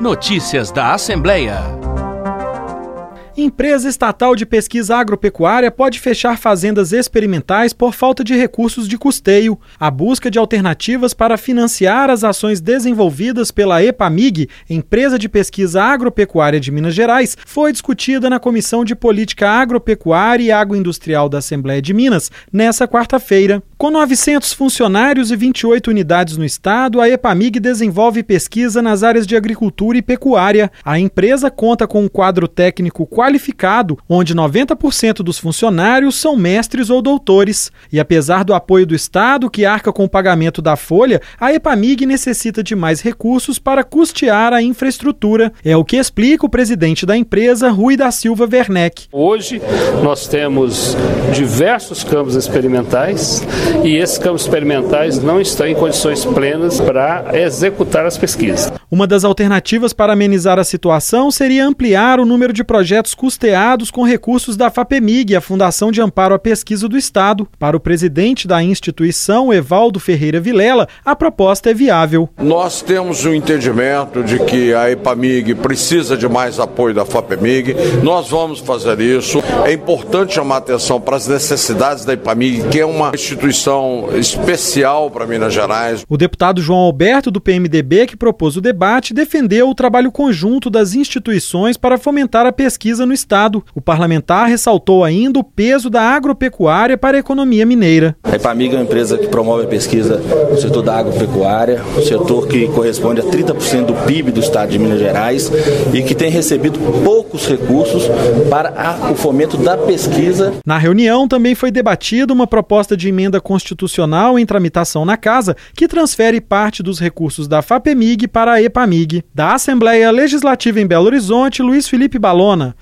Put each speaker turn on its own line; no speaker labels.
Notícias da Assembleia.
Empresa estatal de pesquisa agropecuária pode fechar fazendas experimentais por falta de recursos de custeio. A busca de alternativas para financiar as ações desenvolvidas pela EPAMIG, Empresa de Pesquisa Agropecuária de Minas Gerais, foi discutida na Comissão de Política Agropecuária e Agroindustrial da Assembleia de Minas nesta quarta-feira. Com 900 funcionários e 28 unidades no estado, a EPAMIG desenvolve pesquisa nas áreas de agricultura e pecuária. A empresa conta com um quadro técnico qualificado, onde 90% dos funcionários são mestres ou doutores. E apesar do apoio do Estado, que arca com o pagamento da folha, a EPAMIG necessita de mais recursos para custear a infraestrutura. É o que explica o presidente da empresa, Rui da Silva Werneck.
Hoje nós temos diversos campos experimentais e esses campos experimentais não estão em condições plenas para executar as pesquisas.
Uma das alternativas para amenizar a situação seria ampliar o número de projetos custeados com recursos da FAPEMIG, a Fundação de Amparo à Pesquisa do Estado. Para o presidente da instituição, Evaldo Ferreira Vilela, a proposta é viável.
Nós temos um entendimento de que a EPAMIG precisa de mais apoio da FAPEMIG. Nós vamos fazer isso. É importante chamar atenção para as necessidades da EPAMIG, que é uma instituição especial para Minas Gerais.
O deputado João Alberto, do PMDB, que propôs o debate, defendeu o trabalho conjunto das instituições para fomentar a pesquisa no estado. O parlamentar ressaltou ainda o peso da agropecuária para a economia mineira.
A EPAMIG é uma empresa que promove a pesquisa no setor da agropecuária, um setor que corresponde a 30% do PIB do estado de Minas Gerais e que tem recebido poucos recursos para o fomento da pesquisa.
Na reunião também foi debatida uma proposta de emenda constitucional em tramitação na Casa que transfere parte dos recursos da FAPEMIG para a EPAMIG. Da Assembleia Legislativa em Belo Horizonte, Luiz Felipe Balona.